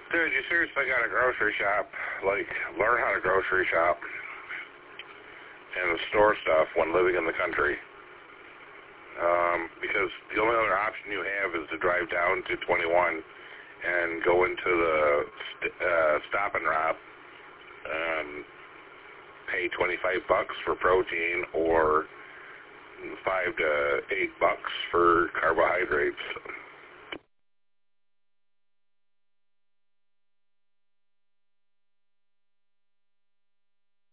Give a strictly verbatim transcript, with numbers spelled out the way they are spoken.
Dude, you seriously got a grocery shop, like, learn how to grocery shop and store stuff when living in the country. Um, because the only other option you have is to drive down to twenty-one and go into the st- uh, Stop and Rob and pay twenty-five bucks for protein or five to eight bucks for carbohydrates.